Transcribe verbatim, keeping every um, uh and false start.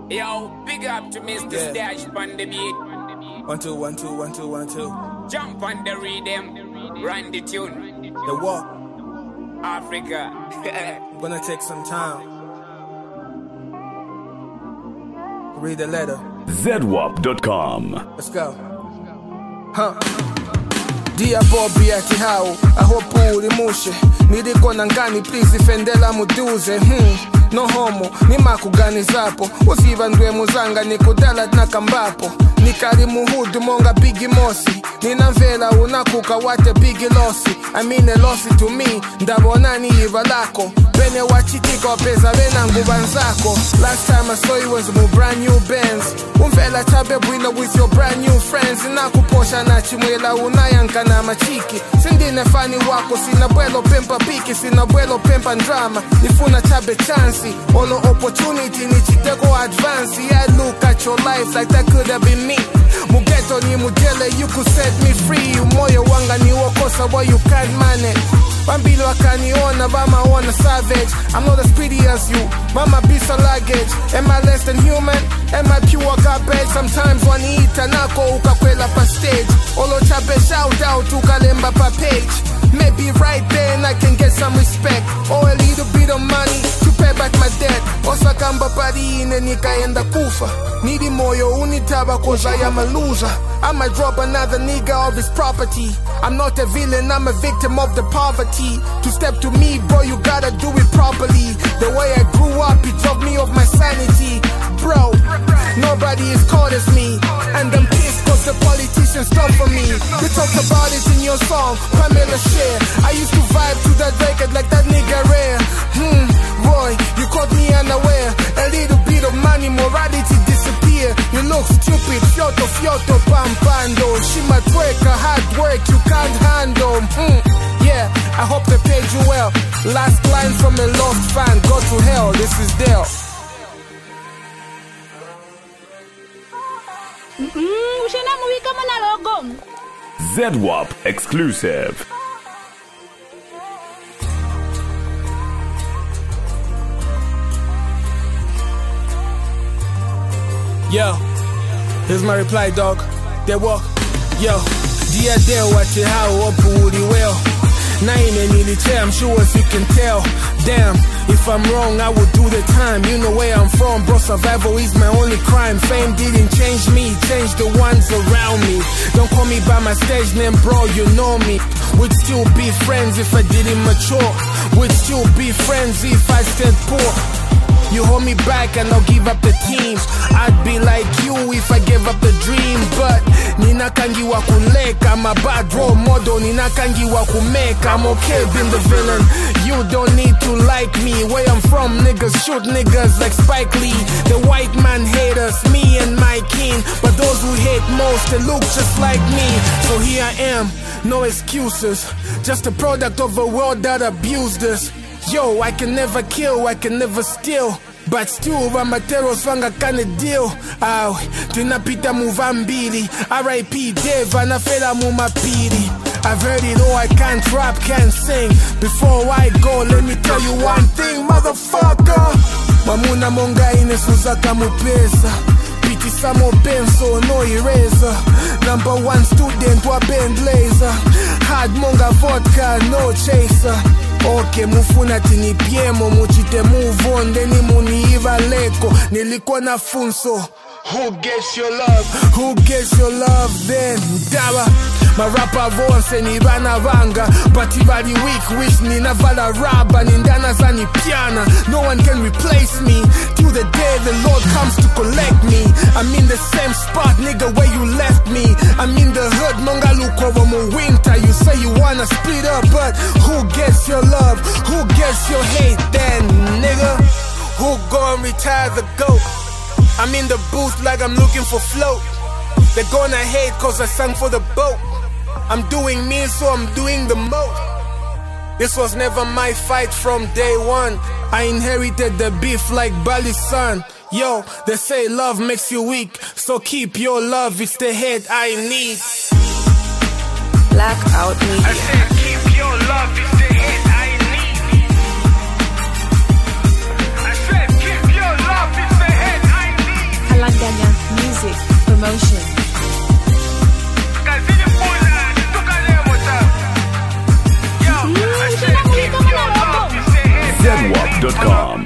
Yo, big up to Mister Yeah. Stash on the beat. One, two, one, two, one, two, one, two. Jump on the rhythm, run the tune. The walk. Africa. Gonna take some time. Read the letter. Z W A P dot com. Let's go. Huh. Dear Bobby ati hao, I hope uri mushe. Niriko nangani please ifendela muduze. Hmm. No homo, ni makugani zapo. Usiva ndwe muzanga nikudala na kambapo. Nikari muhudu monga bigi mosi. Nina mvela unakuka wate bigi losi. I mean a lossy to me, ndabona ni iva lako. Bene wachitiko pesa bena ngubanzako. Last time I saw you was mu brand new Benz. Umvela chabe bwina with your brand new friends. Inakuposha na chimwela unayanka na machiki. Sindine fani wako, sina bwelo pempa piki. Sina bwelo pempa drama, nifuna chabe chansi. Olo opportunity ni chiteko advance. I look at your life like that could have been me. Mugeto ni mujele, you could set me free. Umoyo wanga ni wakosa, boy you can't manage. Bambilo akaniona, bama wanna savage. I'm not as pretty as you, mama piece of luggage. Am I less than human? Am I pure garbage? Sometimes one eat anako ukakwela pa stage. Olo chape shout out ukalemba pa page. Maybe right then I can get some respect. Or a little bit of money to pay back my debt. Osakamba pari ine nikaenda kufa. Nidi moyo unitaba cause I am a loser. I might drop another nigga of his property. I'm not a villain, I'm a victim of the poverty. To step to me, bro, you gotta do it properly. The way I grew up, it drove me off my sanity. Bro, nobody is cold as me. And I'm pissed cause the politicians stop for me. You talked about it in your song, Pamela Share. I used to vibe to that record like that nigga rare. Hmm, boy, you caught me unaware. A little bit of money, morality disappear. You look stupid, fioto fioto pampando. She might work, a hard work you can't handle. Hmm, yeah, I hope they paid you well. Last line from a lost fan, go to hell, this is Dale. Mm, ushena movie kama na logo. Z W A P exclusive. Yo, here's my reply, dog. They walk. Yo, dear Dale, watch it how up woody well. Nine and nearly chair, I'm sure as you can tell. Damn, if I'm wrong, I would do the time. You know where I'm from, bro. Survival is my only crime. Fame didn't change me, changed the ones around me. Don't call me by my stage name, bro. You know me. Would still be friends if I didn't mature. Would still be friends if I stayed poor. You hold me back and I'll give up the team. I'd be like you if I gave up the dream. But Nina kangi wa kuleka, I'm a bad role model. Nina kangi wa kumeka, I'm okay being the villain. You don't need to like me. Where I'm from, niggas shoot niggas like Spike Lee. The white man hate us, me and my kin. But those who hate most, they look just like me. So here I am, no excuses. Just a product of a world that abused us. Yo, I can never kill, I can never steal. But still, Ramateros wanga kane deal. Aw, tinapita muvambili. R I P Dave, anafela mumapiri. I've heard it all, I can't rap, can't sing. Before I go, let me tell you one thing, motherfucker. Mamuna monga ine suzaka mupesa. Piti samo benso, no eraser. Number one student, wa Ben Blazer. Hard monga vodka, no chaser. Okay, mufuna tini piemo, muchite move on, deni muniiva leko, nilikuwa na funso. Who gets your love? Who gets your love then? Dawa, my rapper vonse ni bana vanga. But if I weak wish ni na vala raba, nindana zani piana. No one can replace me, till the day the Lord comes to collect me. I'm in the same spot, nigga, where you left me. I'm in the hood, monga look over my winter. You say you wanna split up, but who gets your love? Who gets your hate then, nigga? Who gon' retire the GOAT? I'm in the booth like I'm looking for float. They're gonna hate cause I sang for the boat. I'm doing me so I'm doing the most. This was never my fight from day one. I inherited the beef like Bali's son. Yo, they say love makes you weak, so keep your love, it's the head I need. Blackout Media. I said keep your love, it's the head I need. I said keep your love, it's the head I need. dot com.